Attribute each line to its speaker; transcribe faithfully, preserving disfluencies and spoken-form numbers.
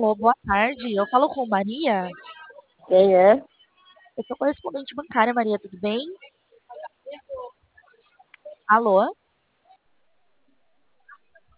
Speaker 1: Alô, boa tarde. Eu falo com Maria.
Speaker 2: Quem é?
Speaker 1: Eu sou correspondente bancária, Maria, tudo bem? Alô?